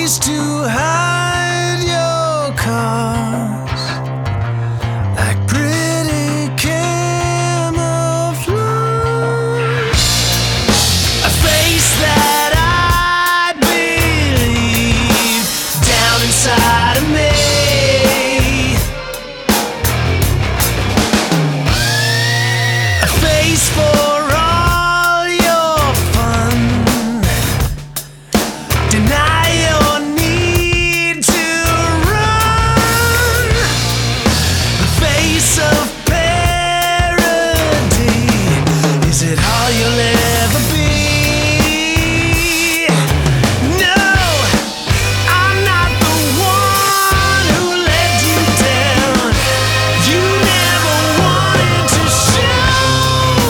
face to hide your cause, like pretty camouflage. A face that I believe down inside of me. A face for all your fun. Deny your need to run. The face of parody. Is it all you'll ever be? No, I'm not the one who let you down. You never wanted to show.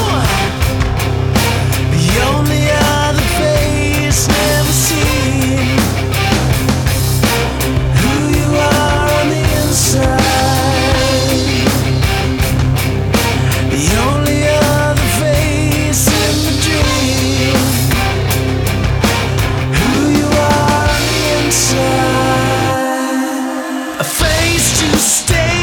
The only other face never seen. Who you are on the inside. The only other face in the dream. Who you are on the inside. A face to stay